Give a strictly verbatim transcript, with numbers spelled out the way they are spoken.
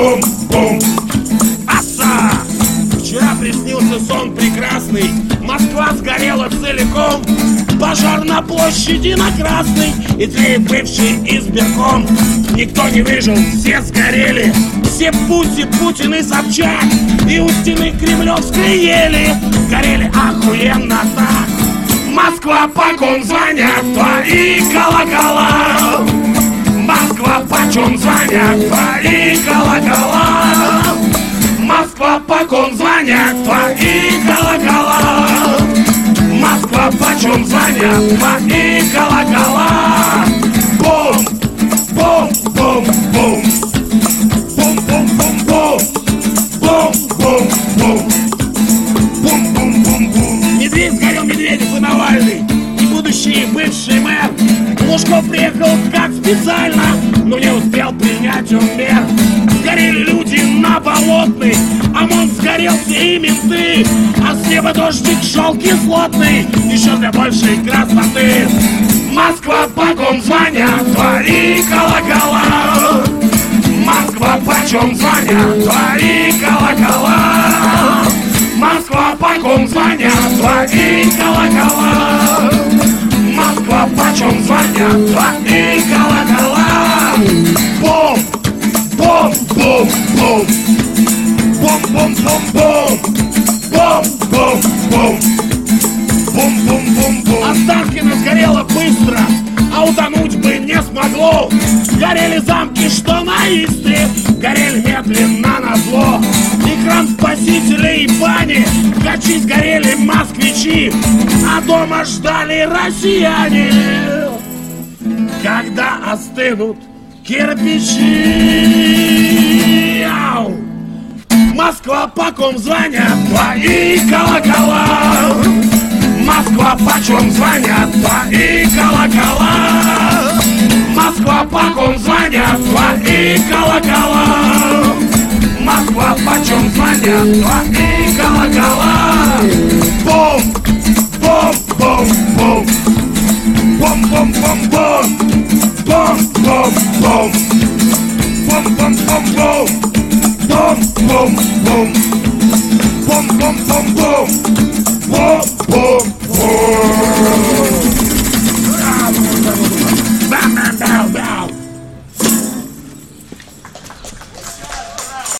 бум-бум. Аса! Вчера приснился сон прекрасный. Москва сгорела целиком. Пожар на площади на Красной. И тлеет бывший избирком. Никто не выжил, все сгорели. Все Пути, Путин и Собчак. И у стены Кремлевской ели. Горели охуенно так. Москва, почем звонят твои колокола? Москва, почем звонят твои колокола? Москва, почем звонят твои колокола? Москва, почем звонят твои колокола? Бум, бум, бум, бум. Бум-бум-бум-бум. Бум-бум-бум. Бум-бум-бум-бум. Медведь сгорел, Медведев и Навальный. И будущий бывший мэр Лужков приехал как специально, но не успел принять он мер. Сгорели люди на Болотной, ОМОН сгорел, все и менты. А с неба дождик шел кислотный, еще для большей красоты. Москва, почем звонят твои колокола? Москва, почем звонят твои колокола? Москва, почем звонят твои колокола? Москва, почем звонят твои колокола? Бум, бум, бум, бум. Бум, бум, бум, бум. Бум, бум, бум. Бум, бум, бум, бум. Останкино сгорело быстро, а утонуть бы не смогло. Горели замки, что на Истре, горели медленно на зло. Экран спасителей и бани, качи сгорели москвичи, а дома ждали россияне, когда остынут кирпичи. Ау! Москва, почем звонят твои колокола? Москва, почем звонят твои колокола? Москва, почем звонят твои колокола? Москва, почем звонят твои колокола?